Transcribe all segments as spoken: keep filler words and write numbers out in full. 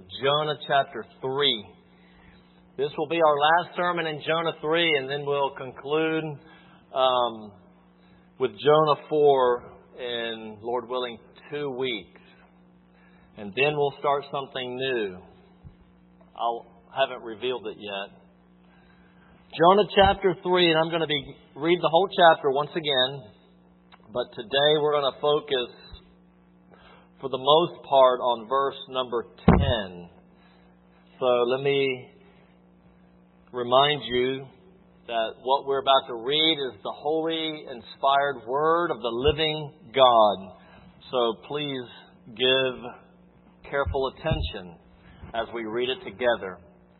Jonah chapter three. This will be our last sermon in Jonah three, and then we'll conclude um, with Jonah four in, Lord willing, two weeks. And then we'll start something new. I haven't revealed it yet. Jonah chapter three, and I'm going to be read the whole chapter once again. But today we're going to focus, for the most part, on verse number ten. So let me remind you that what we're about to read is the holy, inspired Word of the living God. So please give careful attention as we read it together.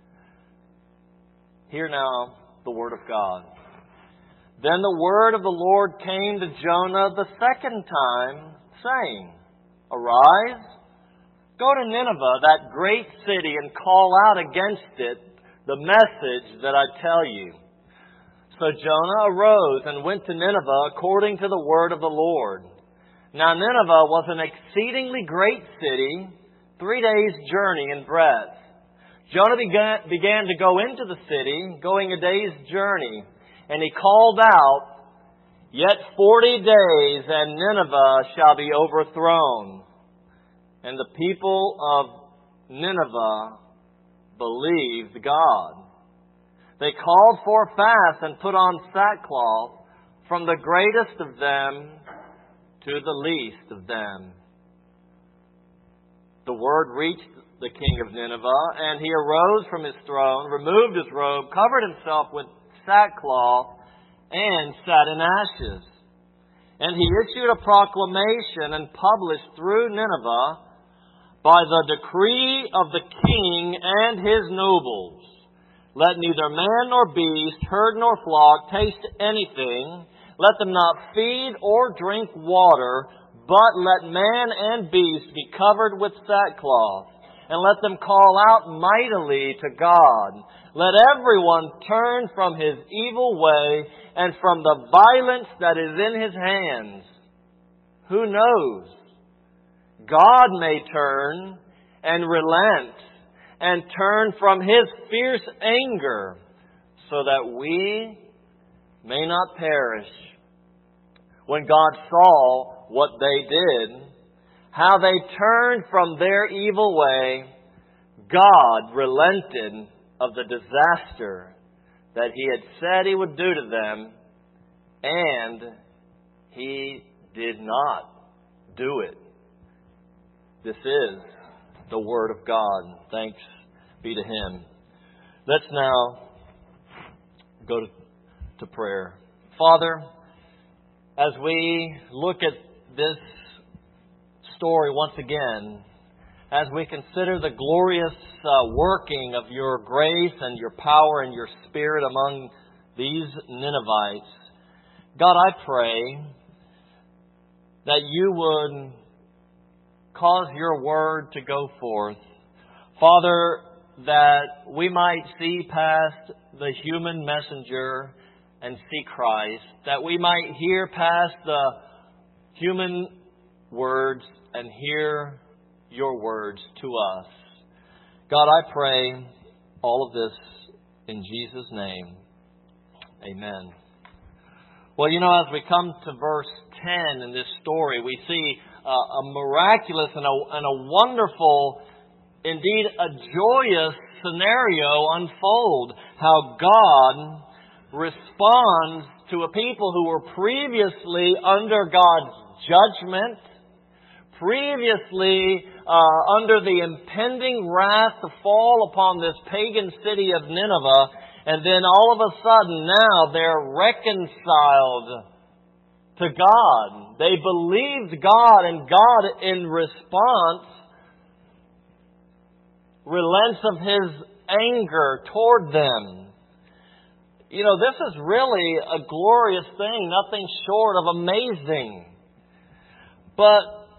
Hear now the Word of God. Then the word of the Lord came to Jonah the second time, saying, Arise, go to Nineveh, that great city, and call out against it the message that I tell you. So Jonah arose and went to Nineveh according to the word of the Lord. Now Nineveh was an exceedingly great city, three days' journey in breadth. Jonah began, began to go into the city, going a day's journey, and he called out, Yet forty days, and Nineveh shall be overthrown. And the people of Nineveh believed God. They called for a fast and put on sackcloth, from the greatest of them to the least of them. The word reached the king of Nineveh, and he arose from his throne, removed his robe, covered himself with sackcloth, and sat in ashes. And he issued a proclamation and published through Nineveh, by the decree of the king and his nobles, let neither man nor beast, herd nor flock taste anything. Let them not feed or drink water, but let man and beast be covered with sackcloth. And let them call out mightily to God. Let everyone turn from his evil way and from the violence that is in his hands. Who knows? God may turn and relent and turn from His fierce anger so that we may not perish. When God saw what they did, how they turned from their evil way, God relented of the disaster that He had said He would do to them, and He did not do it. This is the Word of God. Thanks be to Him. Let's now go to, to prayer. Father, as we look at this story once again, as we consider the glorious uh, working of your grace and your power and your Spirit among these Ninevites, God, I pray that you would cause your word to go forth. Father, that we might see past the human messenger and see Christ. That we might hear past the human words and hear your words to us. God, I pray all of this in Jesus' name. Amen. Well, you know, as we come to verse ten in this story, we see Uh, a miraculous and a, and a wonderful, indeed a joyous scenario unfold. How God responds to a people who were previously under God's judgment, previously uh, under the impending wrath to fall upon this pagan city of Nineveh, and then all of a sudden now they're reconciled to God. They believed God, and God, in response, relents of His anger toward them. You know, this is really a glorious thing, nothing short of amazing. But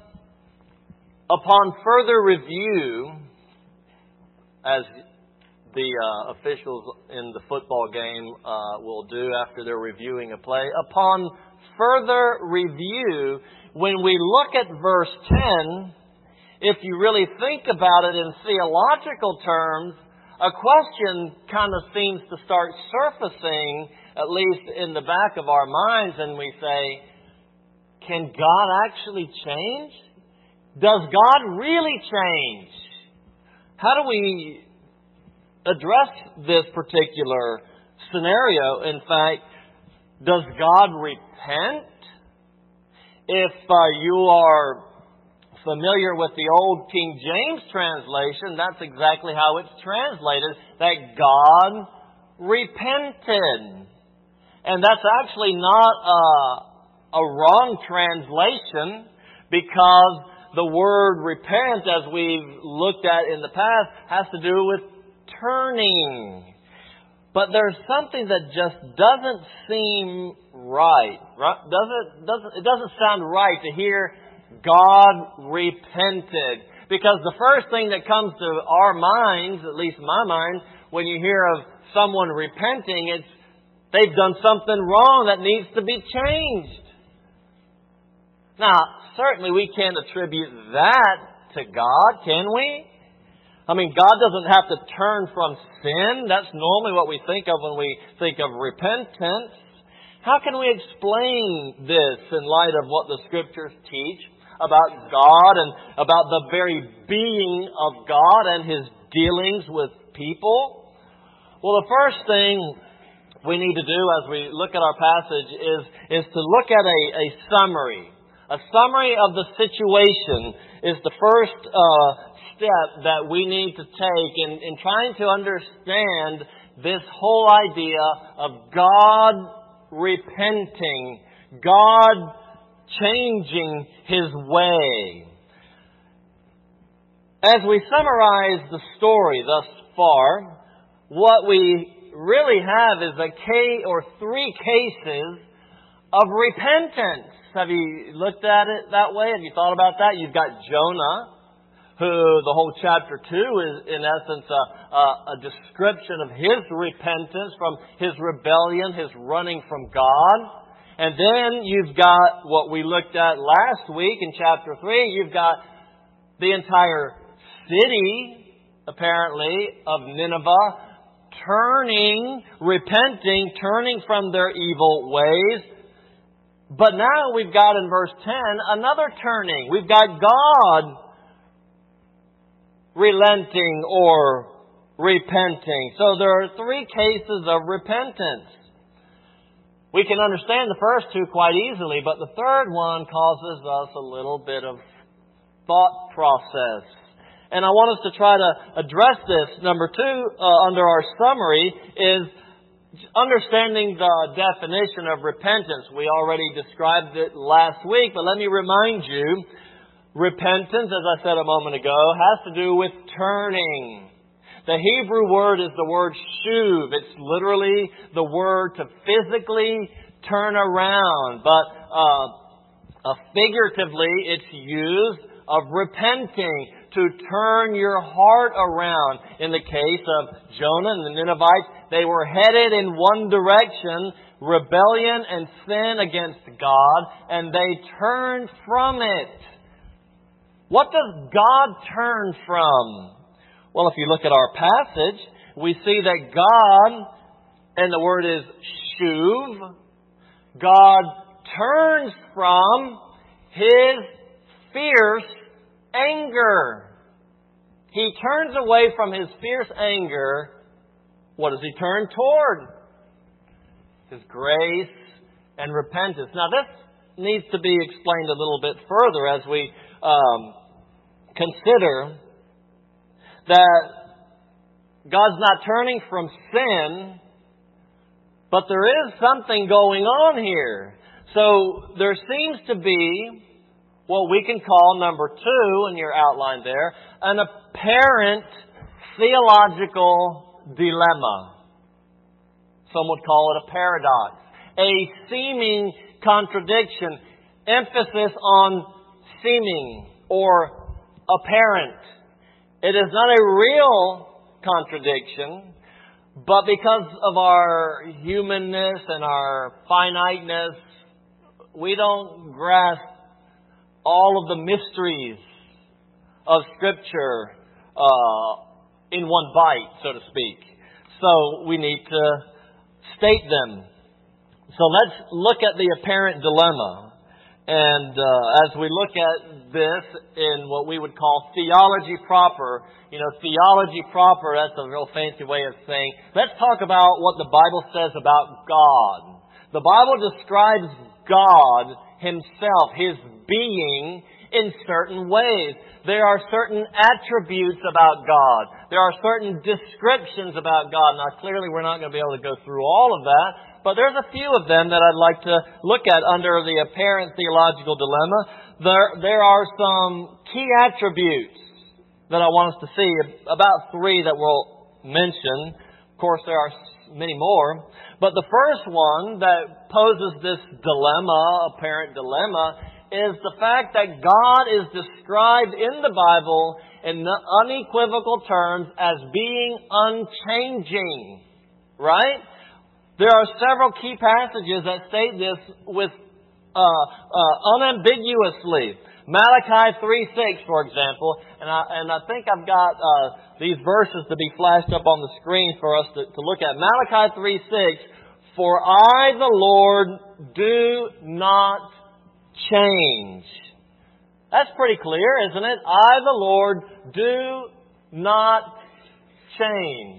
upon further review, as the uh, officials in the football game uh, will do after they're reviewing a play, upon further review, when we look at verse ten, if you really think about it in theological terms, a question kind of seems to start surfacing, at least in the back of our minds, and we say, can God actually change? Does God really change? How do we address this particular scenario? In fact, does God repent? If uh, you are familiar with the old King James translation, that's exactly how it's translated, that God repented. And that's actually not a, a wrong translation, because the word repent, as we've looked at in the past, has to do with turning. But there's something that just doesn't seem right. right? Doesn't, doesn't, it doesn't sound right to hear God repented. Because the first thing that comes to our minds, at least my mind, when you hear of someone repenting, it's they've done something wrong that needs to be changed. Now, certainly we can't attribute that to God, can we? I mean, God doesn't have to turn from sin. That's normally what we think of when we think of repentance. How can we explain this in light of what the Scriptures teach about God and about the very being of God and His dealings with people? Well, the first thing we need to do as we look at our passage is, is to look at a, a summary. A summary of the situation is the first uh, step that we need to take in, in trying to understand this whole idea of God repenting, God changing His way. As we summarize the story thus far, what we really have is a case or three cases of repentance. Have you looked at it that way? Have you thought about that? You've got Jonah, who the whole chapter two is in essence a, a, a description of his repentance from his rebellion, his running from God. And then you've got what we looked at last week in chapter three. You've got the entire city, apparently, of Nineveh turning, repenting, turning from their evil ways. But now we've got in verse ten another turning. We've got God relenting or repenting. So there are three cases of repentance. We can understand the first two quite easily, but the third one causes us a little bit of thought process. And I want us to try to address this. Number two, uh, under our summary, is understanding the definition of repentance. We already described it last week, but let me remind you, repentance, as I said a moment ago, has to do with turning. The Hebrew word is the word shuv. It's literally the word to physically turn around. But uh, uh, figuratively, it's used of repenting, to turn your heart around. In the case of Jonah and the Ninevites, they were headed in one direction, rebellion and sin against God, and they turned from it. What does God turn from? Well, if you look at our passage, we see that God, and the word is shuv, God turns from His fierce anger. He turns away from His fierce anger. What does He turn toward? His grace and repentance. Now this needs to be explained a little bit further as we um, consider that God's not turning from sin, but there is something going on here. So there seems to be what we can call, number two in your outline there, an apparent theological dilemma. Some would call it a paradox. A seeming contradiction. Emphasis on seeming or apparent. It is not a real contradiction, but because of our humanness and our finiteness, we don't grasp all of the mysteries of Scripture uh, in one bite, so to speak. So we need to state them. So let's look at the apparent dilemma. And uh, as we look at this in what we would call theology proper, you know, theology proper, that's a real fancy way of saying, let's talk about what the Bible says about God. The Bible describes God Himself, His being, in certain ways. There are certain attributes about God. There are certain descriptions about God. Now, clearly we're not going to be able to go through all of that, but there's a few of them that I'd like to look at under the apparent theological dilemma. There, there are some key attributes that I want us to see, about three that we'll mention. Of course, there are many more. But the first one that poses this dilemma, apparent dilemma, is the fact that God is described in the Bible in unequivocal terms as being unchanging. Right? There are several key passages that state this with uh, uh, unambiguously. Malachi three six, for example, and I, and I think I've got uh, these verses to be flashed up on the screen for us to, to look at. Malachi three six, for I, the Lord, do not change. That's pretty clear, isn't it? I, the Lord, do not change.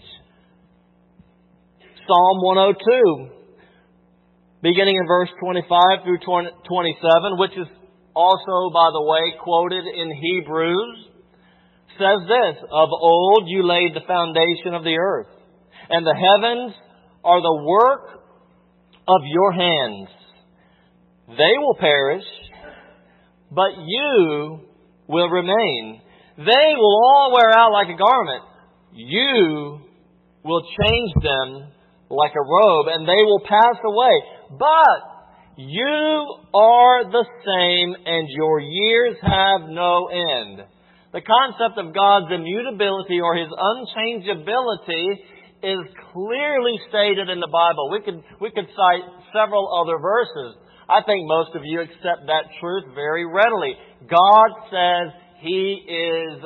Psalm one oh two, beginning in verse twenty-five through twenty-seven, which is also, by the way, quoted in Hebrews, says this, of old you laid the foundation of the earth, and the heavens are the work of your hands. They will perish, but you will remain. They will all wear out like a garment. You will change them like a robe, and they will pass away. But you are the same, and your years have no end. The concept of God's immutability or His unchangeability is clearly stated in the Bible. We could, we could cite several other verses. I think most of you accept that truth very readily. God says He is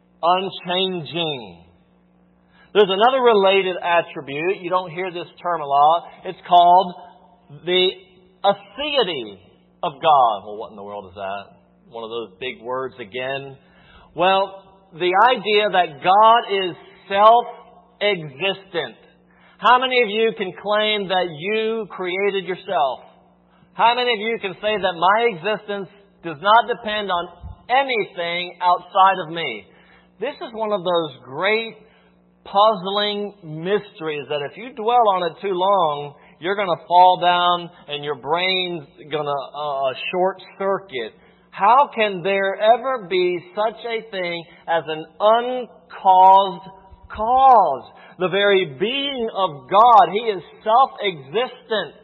unchanging. There's another related attribute. You don't hear this term a lot. It's called the aseity of God. Well, what in the world is that? One of those big words again. Well, the idea that God is self-existent. How many of you can claim that you created yourself? How many of you can say that my existence does not depend on anything outside of me? This is one of those great puzzling mysteries that if you dwell on it too long, you're going to fall down and your brain's going to uh, short circuit. How can there ever be such a thing as an uncaused cause? The very being of God, He is self-existent.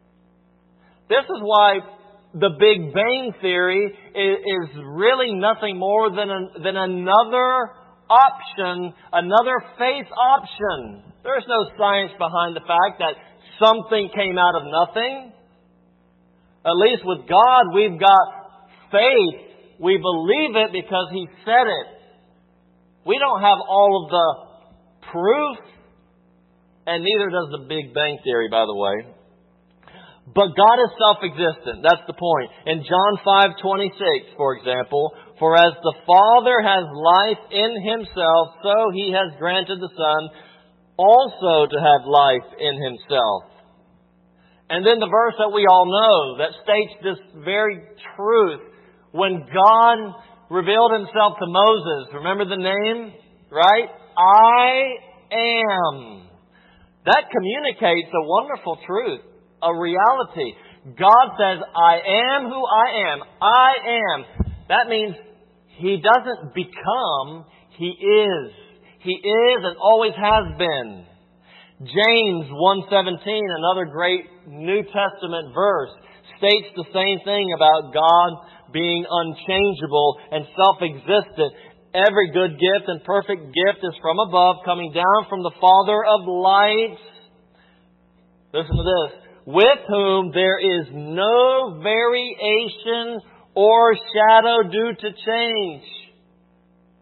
This is why the Big Bang Theory is, is really nothing more than, a, than another option, another faith option. There's no science behind the fact that something came out of nothing. At least with God, we've got faith. We believe it because He said it. We don't have all of the proof, and neither does the Big Bang Theory, by the way. But God is self-existent. That's the point. In John five twenty-six, for example, for as the Father has life in Himself, so He has granted the Son also to have life in Himself. And then the verse that we all know that states this very truth. When God revealed Himself to Moses, remember the name? Right? I am. That communicates a wonderful truth, a reality. God says, I am who I am. I am. That means He doesn't become, He is. He is and always has been. James one seventeen, another great New Testament verse, states the same thing about God being unchangeable and self-existent. Every good gift and perfect gift is from above, coming down from the Father of lights. Listen to this. With whom there is no variation or shadow due to change.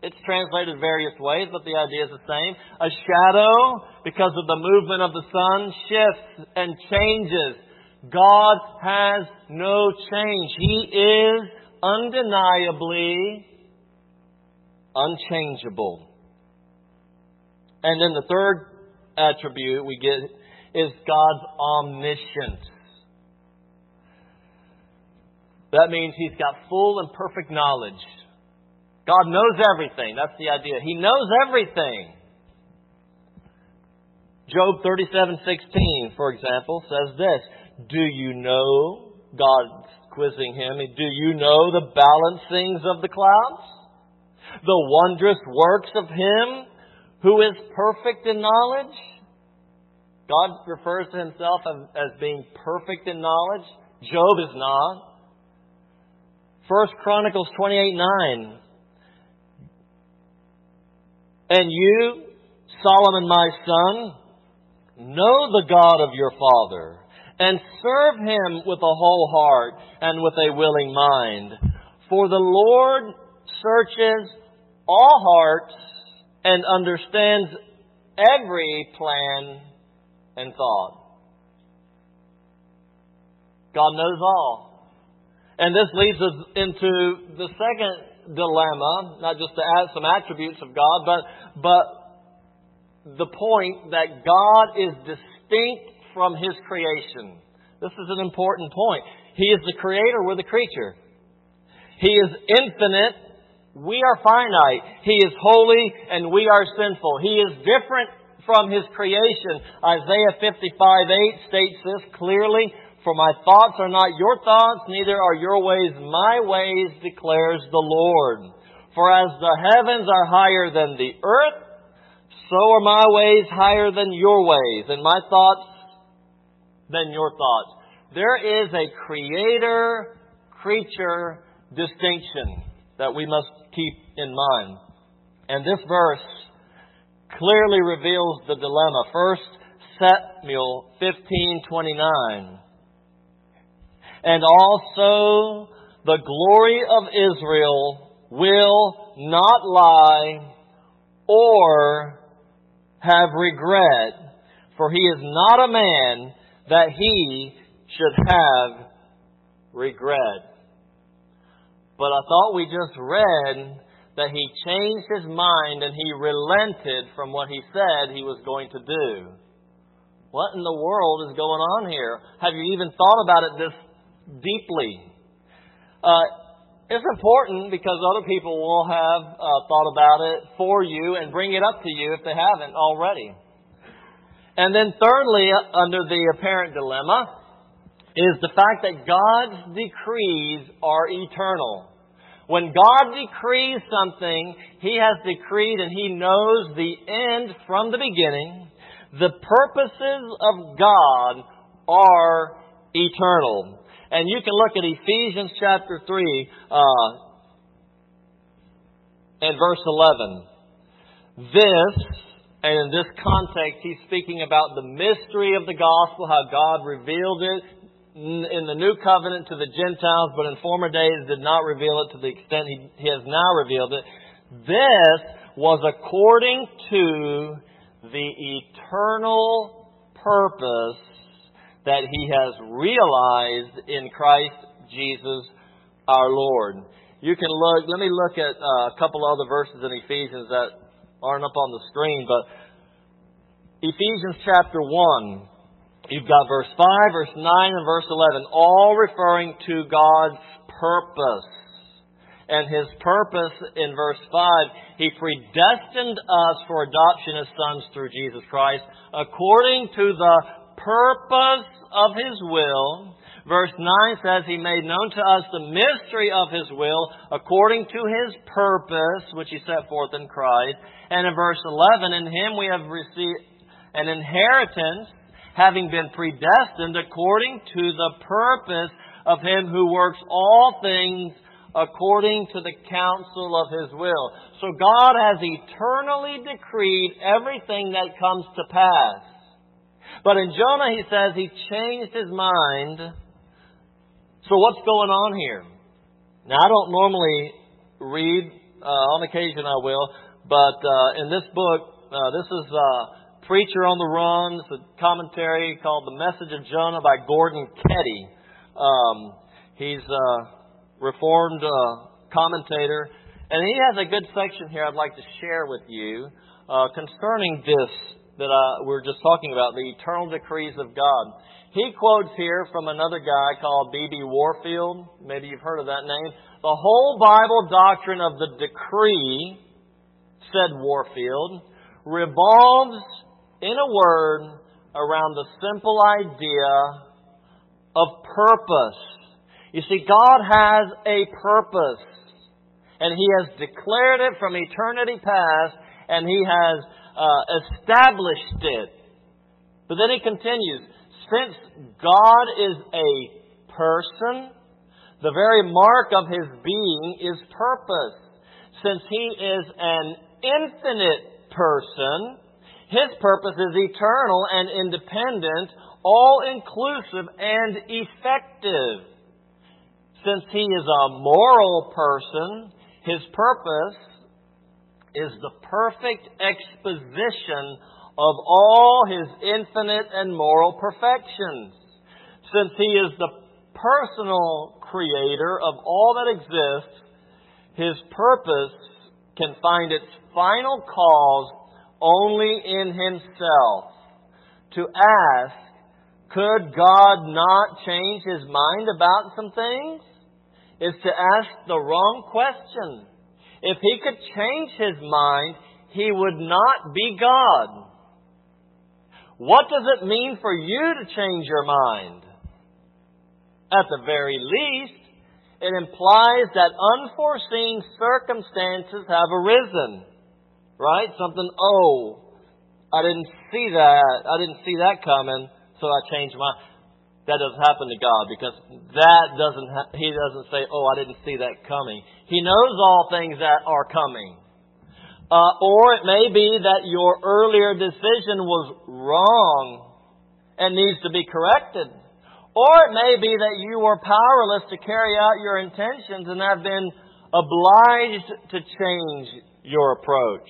It's translated various ways, but the idea is the same. A shadow, because of the movement of the sun, shifts and changes. God has no change. He is undeniably unchangeable. And then the third attribute we get is God's omniscience. That means He's got full and perfect knowledge. God knows everything. That's the idea. He knows everything. Job thirty-seven sixteen, for example, says this. Do you know, God's quizzing him, do you know the balancings of the clouds? The wondrous works of Him who is perfect in knowledge? God refers to Himself as, as being perfect in knowledge. Job is not. First Chronicles twenty-eight nine. And you, Solomon my son, know the God of your father, and serve Him with a whole heart and with a willing mind. For the Lord searches all hearts and understands every plan and thought. God knows all. And this leads us into the second dilemma, not just to add some attributes of God, but but the point that God is distinct from His creation. This is an important point. He is the creator, we're the creature. He is infinite, we are finite. He is holy, and we are sinful. He is different from His creation. Isaiah fifty-five eight states this clearly. For my thoughts are not your thoughts, neither are your ways my ways, declares the Lord. For as the heavens are higher than the earth, so are my ways higher than your ways, and my thoughts than your thoughts. There is a creator-creature distinction that we must keep in mind. And this verse clearly reveals the dilemma. First Samuel fifteen twenty-nine. And also the glory of Israel will not lie or have regret, for he is not a man that he should have regret. But I thought we just read that he changed his mind and he relented from what he said he was going to do. What in the world is going on here? Have you even thought about it this deeply? Uh, it's important because other people will have uh, thought about it for you and bring it up to you if they haven't already. And then thirdly, under the apparent dilemma, is the fact that God's decrees are eternal. When God decrees something, He has decreed and He knows the end from the beginning. The purposes of God are eternal. And you can look at Ephesians chapter three uh, and verse eleven. This, and in this context, he's speaking about the mystery of the gospel, how God revealed it in the new covenant to the Gentiles, but in former days did not reveal it to the extent he, he has now revealed it. This was according to the eternal purpose that He has realized in Christ Jesus our Lord. You can look, let me look at uh, a couple other verses in Ephesians that aren't up on the screen, but Ephesians chapter one, you've got verse five, verse nine, and verse eleven, all referring to God's purpose. And His purpose in verse five, He predestined us for adoption as sons through Jesus Christ, according to the purpose of His will. Verse nine says, He made known to us the mystery of His will, according to His purpose, which He set forth in Christ. And in verse eleven, in Him we have received an inheritance, having been predestined according to the purpose of Him who works all things according to the counsel of His will. So God has eternally decreed everything that comes to pass. But in Jonah, he says he changed his mind. So what's going on here? Now, I don't normally read Uh, on occasion I will. But uh, in this book, uh, this is uh, Preacher on the Run. It's a commentary called The Message of Jonah by Gordon Keddie. Um, he's a Reformed uh, commentator. And he has a good section here I'd like to share with you uh, concerning this that uh, we're just talking about, the eternal decrees of God. He quotes here from another guy called B B Warfield. Maybe you've heard of that name. The whole Bible doctrine of the decree, said Warfield, revolves, in a word, around the simple idea of purpose. You see, God has a purpose, and He has declared it from eternity past, and He has uh, established it. But then He continues, since God is a person, the very mark of His being is purpose. Since He is an infinite person, His purpose is eternal and independent, all-inclusive and effective. Since He is a moral person, His purpose is the perfect exposition of all His infinite and moral perfections. Since He is the personal creator of all that exists, His purpose can find its final cause only in Himself. To ask, could God not change His mind about some things, is to ask the wrong question. If He could change His mind, He would not be God. What does it mean for you to change your mind? At the very least, it implies that unforeseen circumstances have arisen. Right? Something, oh, I didn't see that. I didn't see that coming, so I changed my mind. That doesn't happen to God, because that doesn't, ha- He doesn't say, oh, I didn't see that coming. He knows all things that are coming. Uh, or it may be that your earlier decision was wrong and needs to be corrected. Or it may be that you were powerless to carry out your intentions and have been obliged to change your approach.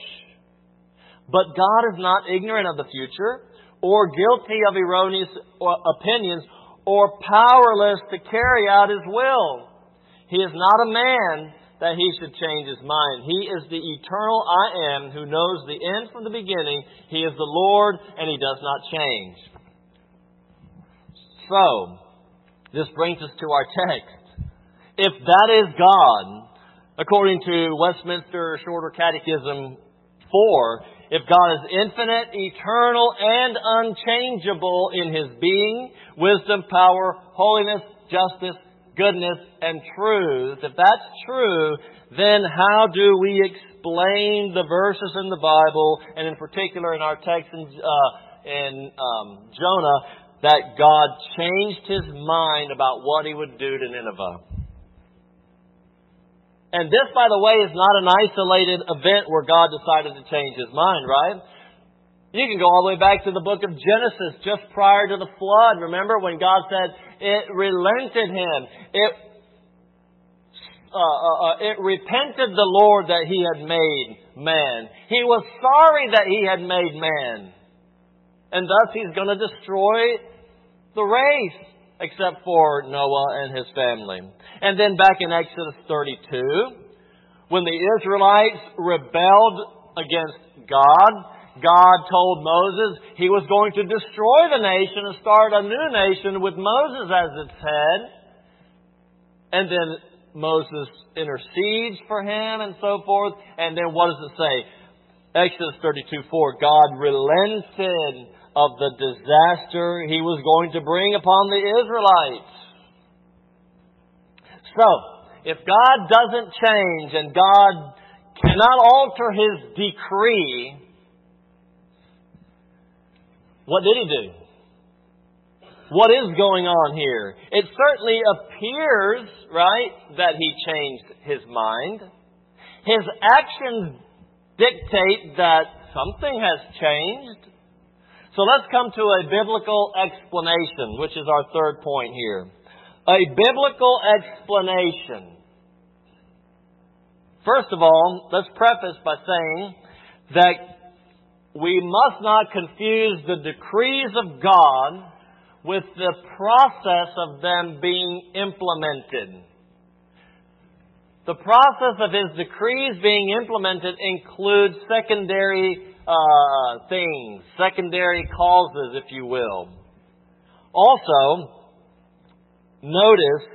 But God is not ignorant of the future, or guilty of erroneous opinions, or powerless to carry out His will. He is not a man that He should change His mind. He is the eternal I Am, who knows the end from the beginning. He is the Lord, and He does not change. So, this brings us to our text. If that is God, according to Westminster Shorter Catechism four, if God is infinite, eternal, and unchangeable in His being, wisdom, power, holiness, justice, goodness, and truth, if that's true, then how do we explain the verses in the Bible, and in particular in our text in, uh, in um, Jonah, that God changed His mind about what He would do to Nineveh? And this, by the way, is not an isolated event where God decided to change His mind, right? You can go all the way back to the book of Genesis, just prior to the flood. Remember when God said it relented Him. It, uh, uh, uh, it repented the Lord that He had made man. He was sorry that He had made man. And thus He's going to destroy the race, except for Noah and his family. And then back in Exodus thirty-two, when the Israelites rebelled against God, God told Moses He was going to destroy the nation and start a new nation with Moses as its head. And then Moses intercedes for him and so forth. And then what does it say? Exodus thirty-two four, God relented of the disaster He was going to bring upon the Israelites. So, if God doesn't change and God cannot alter His decree, what did He do? What is going on here? It certainly appears, right, that He changed His mind. His actions dictate that something has changed. So let's come to a biblical explanation, which is our third point here. A biblical explanation. First of all, let's preface by saying that we must not confuse the decrees of God with the process of them being implemented. The process of His decrees being implemented includes secondary uh, things, secondary causes, if you will. Also, notice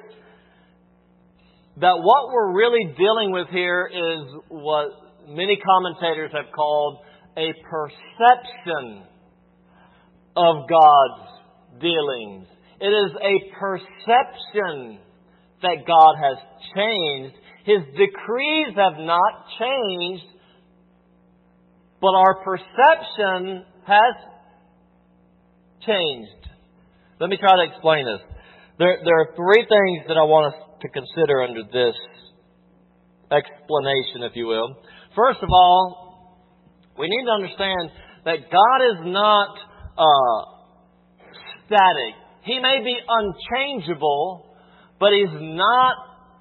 that what we're really dealing with here is what many commentators have called a perception of God's dealings. It is a perception that God has changed. His decrees have not changed, but our perception has changed. Let me try to explain this. There, there are three things that I want us to consider under this explanation, if you will. First of all, we need to understand that God is not uh, static. He may be unchangeable, but He's not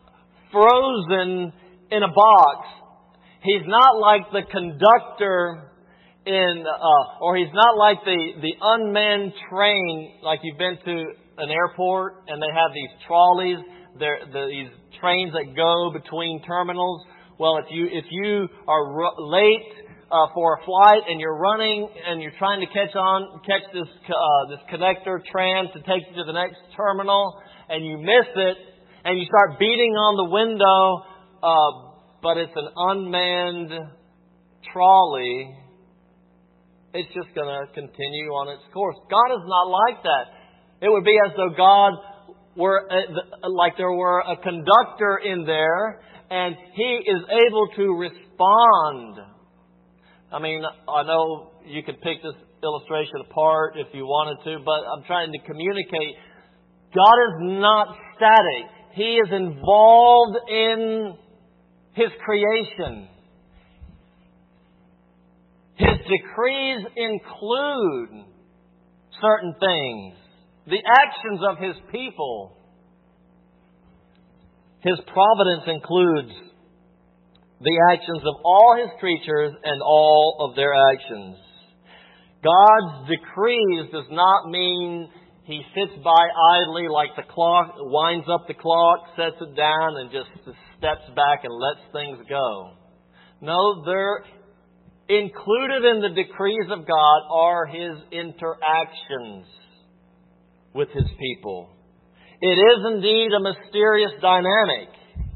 frozen in a box. He's not like the conductor in, uh, or He's not like the, the unmanned train, like you've been to an airport and they have these trolleys, there, the, these trains that go between terminals. Well, if you if you are r- late uh, for a flight and you're running and you're trying to catch on catch this uh, this connector tram to take you to the next terminal and you miss it and you start beating on the window, uh, but it's an unmanned trolley, it's just going to continue on its course. God is not like that. It would be as though God were uh, like there were a conductor in there, and He is able to respond. I mean, I know you could pick this illustration apart if you wanted to, but I'm trying to communicate. God is not static. He is involved in His creation. His decrees include certain things. The actions of His people. His providence includes the actions of all His creatures and all of their actions. God's decrees does not mean He sits by idly like the clock, winds up the clock, sets it down, and just steps back and lets things go. No, they're included in the decrees of God are His interactions with His people. It is indeed a mysterious dynamic.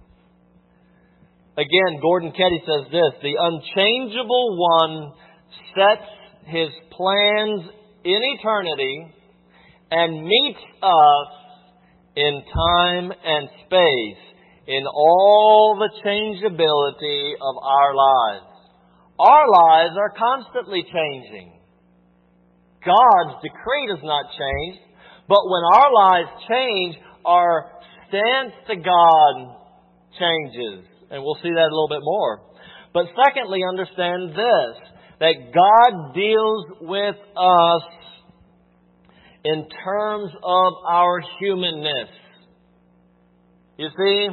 Again, Gordon Ketty says this: the unchangeable One sets His plans in eternity and meets us in time and space in all the changeability of our lives. Our lives are constantly changing. God's decree does not change, but when our lives change, our stance to God changes. And we'll see that a little bit more. But secondly, understand this, that God deals with us in terms of our humanness. You see,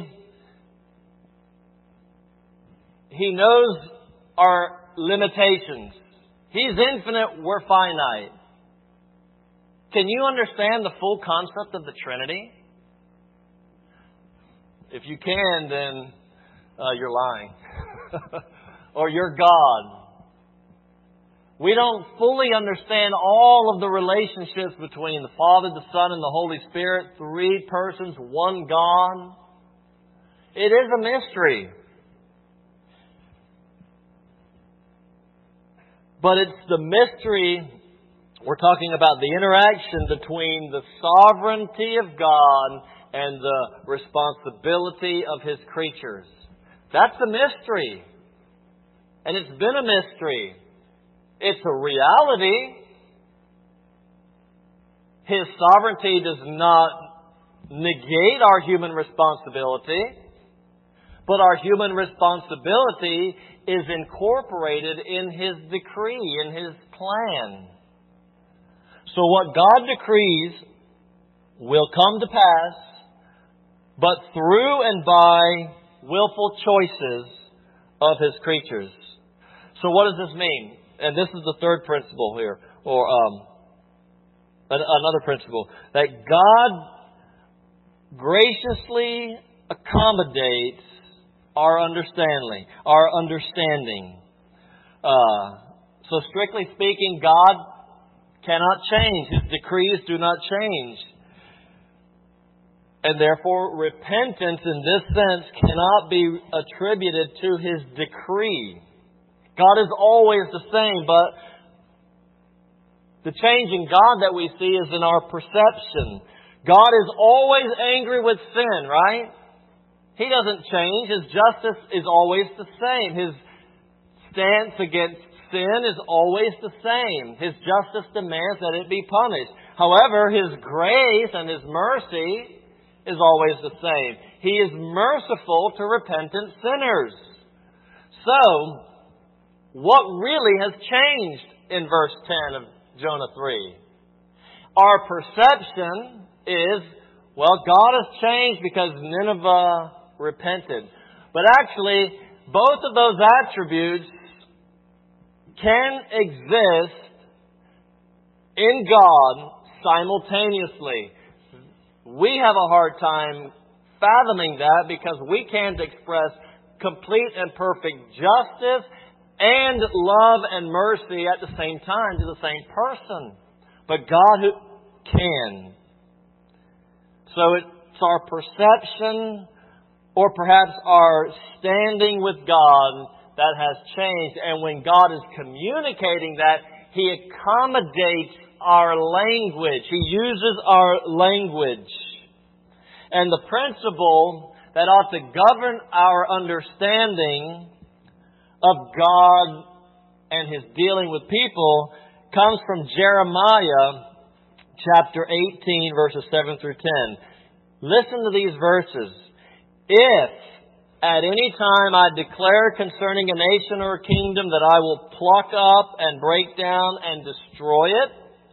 He knows our limitations. He's infinite, we're finite. Can you understand the full concept of the Trinity? If you can, then uh, you're lying. Or you're God. We don't fully understand all of the relationships between the Father, the Son, and the Holy Spirit. Three persons, one God. It is a mystery. But it's the mystery. We're talking about the interaction between the sovereignty of God and the responsibility of His creatures. That's the mystery. And it's been a mystery. It's a reality. His sovereignty does not negate our human responsibility, but our human responsibility is incorporated in His decree, in His plan. So what God decrees will come to pass, but through and by willful choices of His creatures. So what does this mean? And this is the third principle here, or um, another principle, that God graciously accommodates our understanding. Our understanding. Uh, so strictly speaking, God cannot change. His decrees do not change. And therefore, repentance in this sense cannot be attributed to His decree. God is always the same, but the change in God that we see is in our perception. God is always angry with sin, right? He doesn't change. His justice is always the same. His stance against sin is always the same. His justice demands that it be punished. However, His grace and His mercy is always the same. He is merciful to repentant sinners. So, what really has changed in verse ten of Jonah three? Our perception is, well, God has changed because Nineveh repented. But actually, both of those attributes can exist in God simultaneously. We have a hard time fathoming that because we can't express complete and perfect justice and love and mercy at the same time to the same person. But God who can. So it's our perception or perhaps our standing with God that has changed. And when God is communicating that, He accommodates our language. He uses our language. And the principle that ought to govern our understanding of God and His dealing with people comes from Jeremiah chapter eighteen, verses seven through ten. Listen to these verses. If at any time I declare concerning a nation or a kingdom that I will pluck up and break down and destroy it,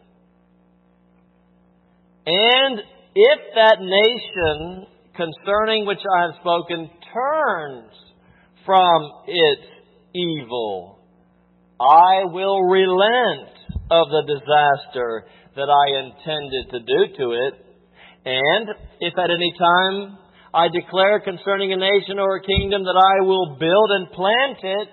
and if that nation concerning which I have spoken turns from its evil, I will relent of the disaster that I intended to do to it. And if at any time I declare concerning a nation or a kingdom that I will build and plant it,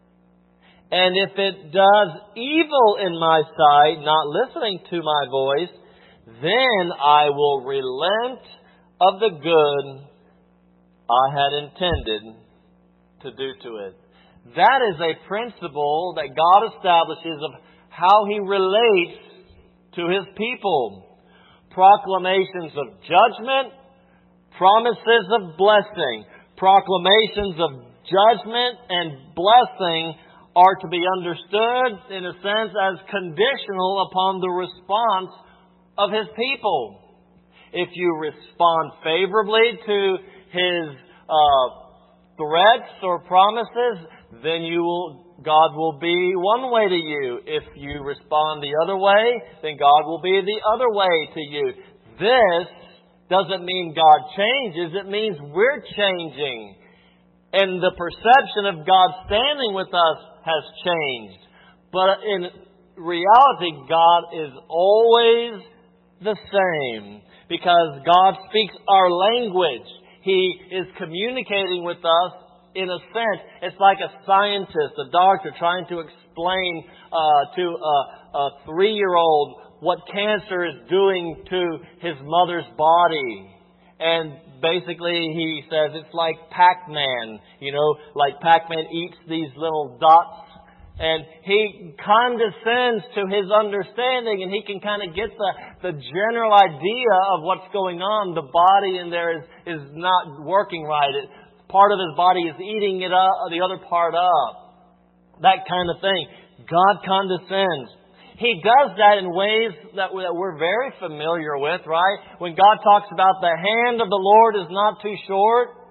and if it does evil in my sight, not listening to my voice, then I will relent of the good I had intended to do to it. That is a principle that God establishes of how He relates to His people. Proclamations of judgment, promises of blessing. Proclamations of judgment and blessing are to be understood, in a sense, as conditional upon the response of His people. If you respond favorably to His uh, threats or promises, then you will, God will be one way to you. If you respond the other way, then God will be the other way to you. This doesn't mean God changes. It means we're changing. And the perception of God standing with us has changed. But in reality, God is always the same. Because God speaks our language. He is communicating with us in a sense. It's like a scientist, a doctor trying to explain uh, to a, a three-year-old what cancer is doing to his mother's body. And basically he says it's like Pac-Man. You know, like Pac-Man eats these little dots. And he condescends to his understanding, and he can kind of get the, the general idea of what's going on. The body in there is, is not working right. It, part of his body is eating it up, the other part up. That kind of thing. God condescends. He does that in ways that we're very familiar with, right? When God talks about the hand of the Lord is not too short,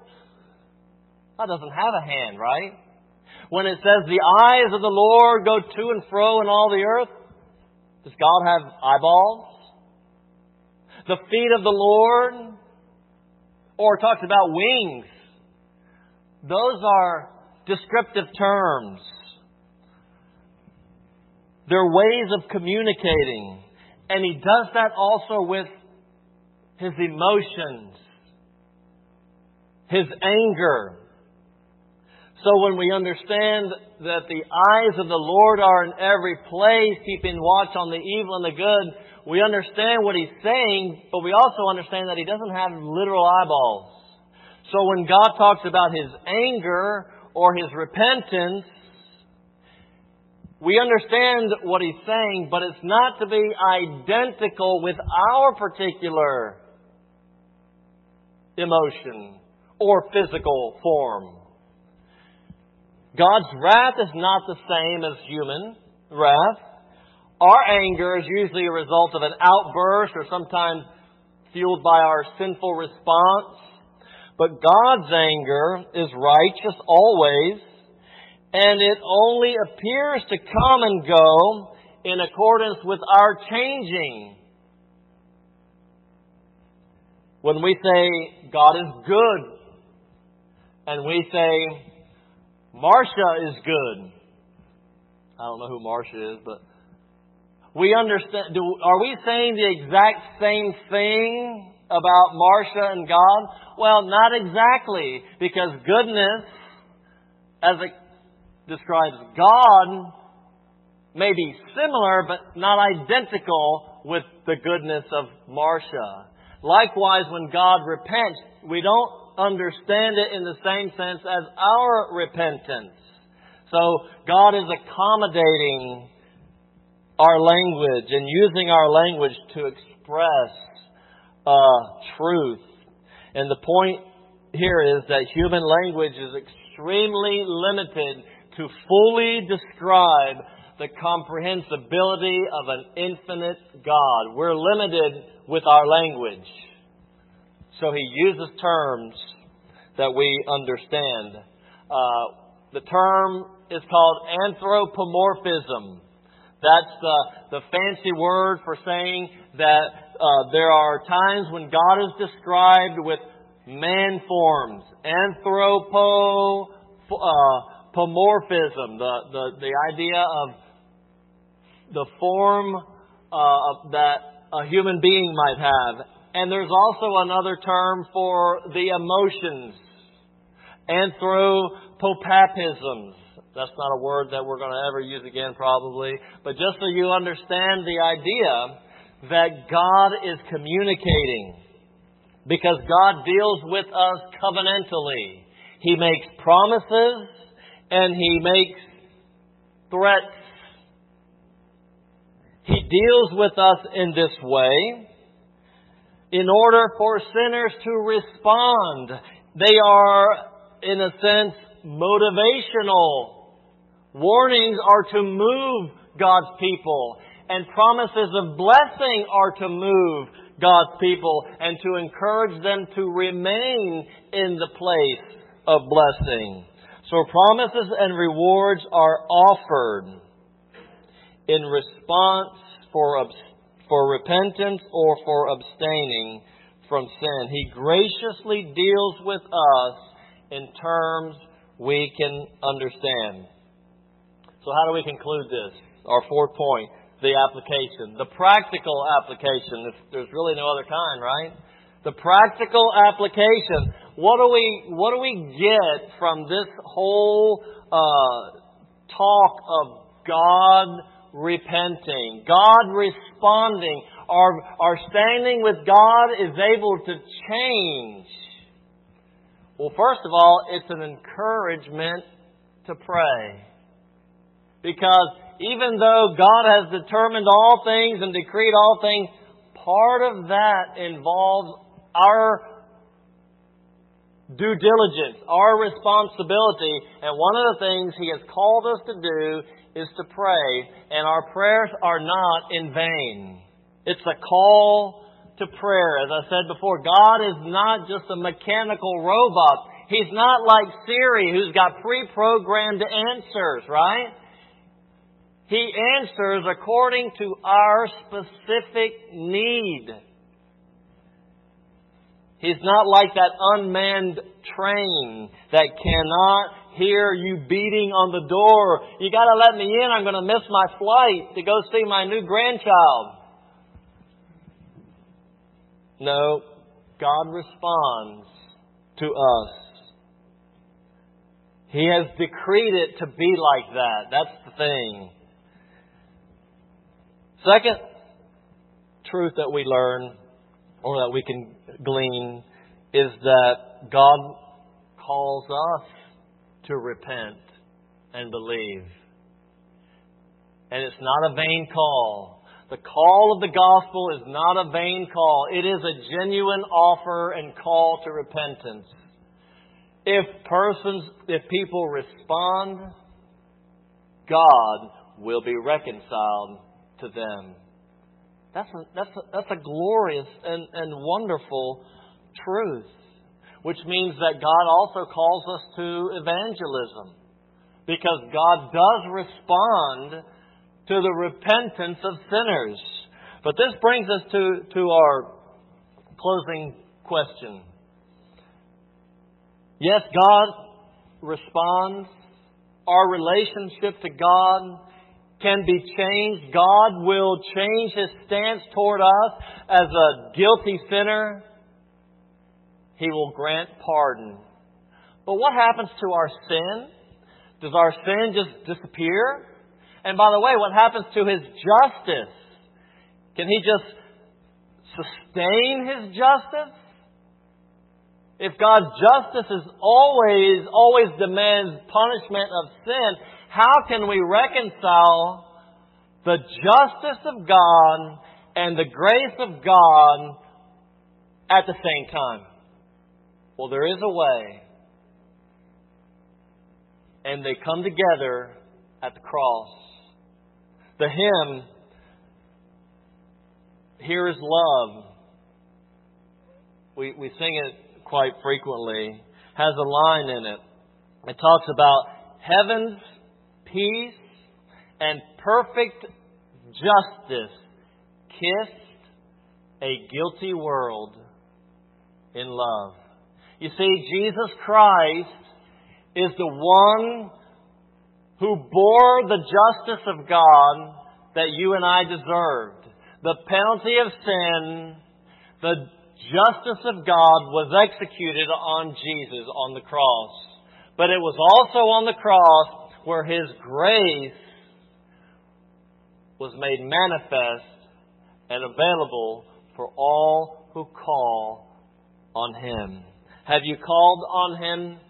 God doesn't have a hand, right? When it says the eyes of the Lord go to and fro in all the earth, does God have eyeballs? The feet of the Lord, or it talks about wings. Those are descriptive terms. They're ways of communicating. And He does that also with His emotions, His anger. So when we understand that the eyes of the Lord are in every place, keeping watch on the evil and the good, we understand what He's saying, but we also understand that He doesn't have literal eyeballs. So when God talks about His anger or His repentance, we understand what He's saying, but it's not to be identical with our particular emotion or physical form. God's wrath is not the same as human wrath. Our anger is usually a result of an outburst or sometimes fueled by our sinful response. But God's anger is righteous always, and it only appears to come and go in accordance with our changing. When we say God is good, and we say Marcia is good. I don't know who Marcia is, but we understand. Do, are we saying the exact same thing about Marcia and God? Well, not exactly, because goodness, as it describes God, may be similar but not identical with the goodness of Marcia. Likewise, when God repents, we don't understand it in the same sense as our repentance. So God is accommodating our language and using our language to express uh, truth. And the point here is that human language is extremely limited to fully describe the comprehensibility of an infinite God. We're limited with our language. So He uses terms that we understand. Uh, the term is called anthropomorphism. That's the, the fancy word for saying that uh, there are times when God is described with man forms. Anthropomorphism, uh, the, the, the idea of the form uh, that a human being might have. And there's also another term for the emotions. Anthropopapisms. That's not a word that we're going to ever use again probably. But just so you understand the idea that God is communicating. Because God deals with us covenantally. He makes promises and He makes threats. He deals with us in this way in order for sinners to respond. They are, in a sense, motivational. Warnings are to move God's people, and promises of blessing are to move God's people and to encourage them to remain in the place of blessing. So promises and rewards are offered in response for for repentance or for abstaining from sin. He graciously deals with us in terms we can understand. So how do we conclude this? Our fourth point, the application. The practical application. There's really no other kind, right? The practical application. What do we what do we get from this whole uh, talk of God repenting, God responding? Our, our standing with God is able to change. Well, first of all, it's an encouragement to pray. Because even though God has determined all things and decreed all things, part of that involves our due diligence, our responsibility. And one of the things He has called us to do is to pray. And our prayers are not in vain. It's a call to prayer. As I said before, God is not just a mechanical robot. He's not like Siri, who's got pre-programmed answers, right? He answers according to our specific need. He's not like that unmanned train that cannot hear you beating on the door. You got to let me in. I'm going to miss my flight to go see my new grandchild. No, God responds to us. He has decreed it to be like that. That's the thing. Second truth that we learn, or that we can glean, is that God calls us to repent and believe. And it's not a vain call. The call of the gospel is not a vain call. It is a genuine offer and call to repentance. If persons, if people respond, God will be reconciled to them. That's a, that's a, that's a glorious and, and wonderful truth. Which means that God also calls us to evangelism. Because God does respond to the repentance of sinners. But this brings us to, to our closing question. Yes, God responds. Our relationship to God can be changed. God will change His stance toward us as a guilty sinner. He will grant pardon. But what happens to our sin? Does our sin just disappear? And by the way, what happens to His justice? Can He just sustain His justice? If God's justice is always, always demands punishment of sin, how can we reconcile the justice of God and the grace of God at the same time? Well, there is a way. And they come together at the cross. The hymn, Here is Love, we, we sing it quite frequently, has a line in it. It talks about heaven's peace and perfect justice kissed a guilty world in love. You see, Jesus Christ is the one who bore the justice of God that you and I deserved. The penalty of sin, the justice of God was executed on Jesus on the cross. But it was also on the cross where His grace was made manifest and available for all who call on Him. Have you called on Him?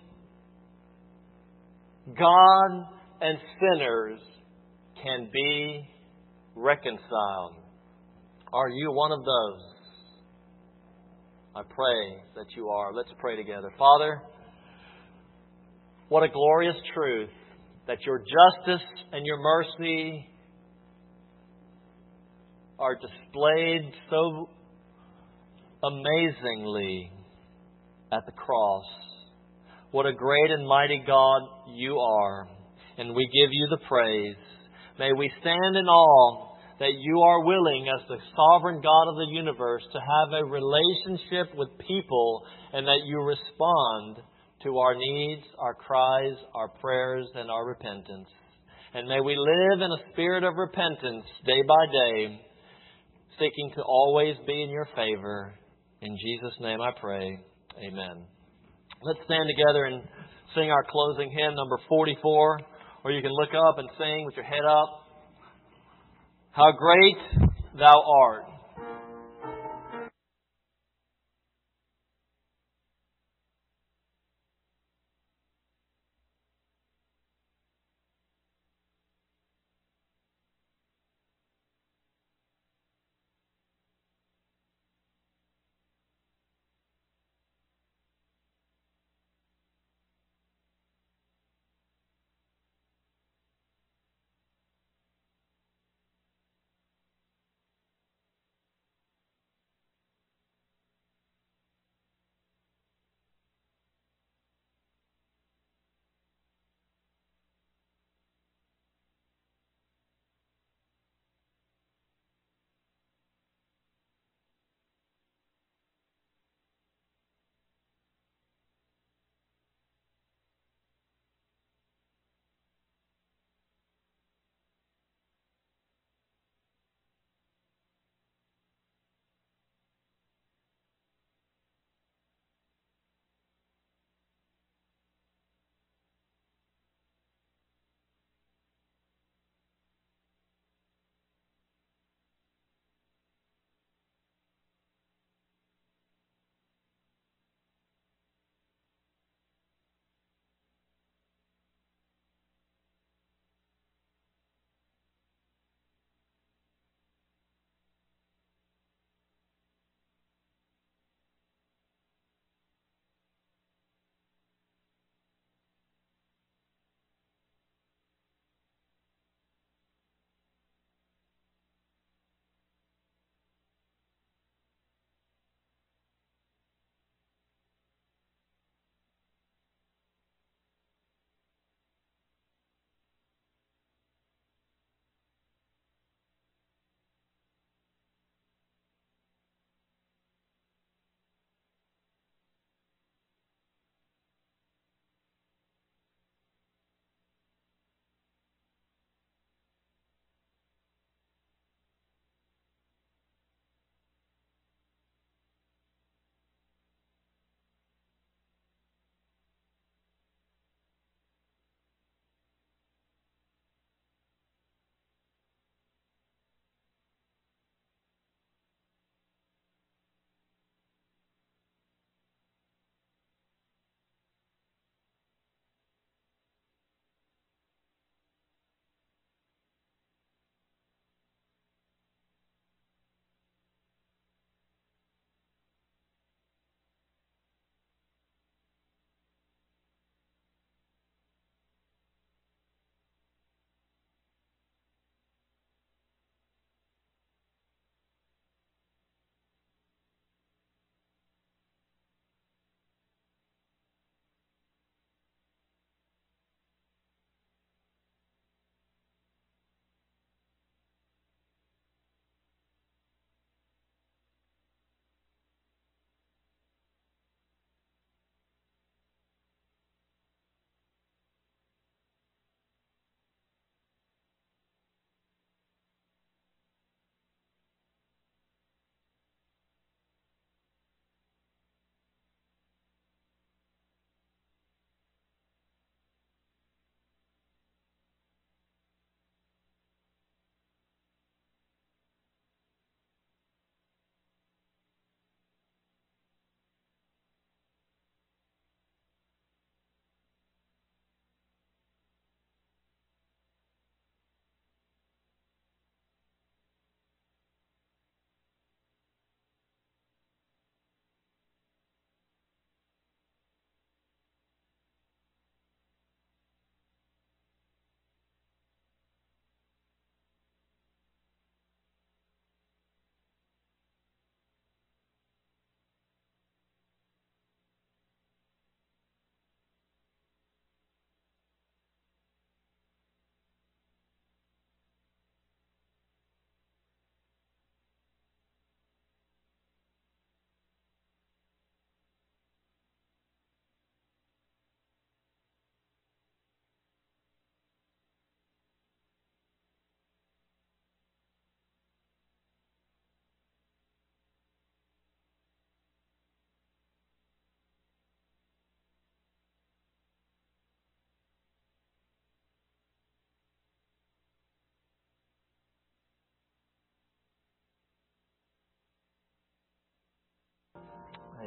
God and sinners can be reconciled. Are you one of those? I pray that you are. Let's pray together. Father, what a glorious truth that your justice and your mercy are displayed so amazingly at the cross. What a great and mighty God you are. And we give you the praise. May we stand in awe that you are willing, as the sovereign God of the universe, to have a relationship with people, and that you respond to our needs, our cries, our prayers, and our repentance. And may we live in a spirit of repentance day by day, seeking to always be in your favor. In Jesus' name I pray. Amen. Let's stand together and sing our closing hymn, number forty-four. Or you can look up and sing with your head up. How great thou art.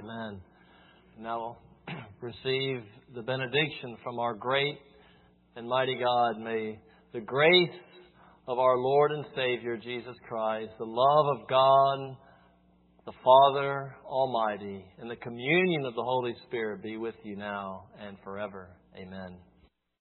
Amen. Now receive the benediction from our great and mighty God. May the grace of our Lord and Savior Jesus Christ, the love of God, the Father Almighty, and the communion of the Holy Spirit be with you now and forever. Amen.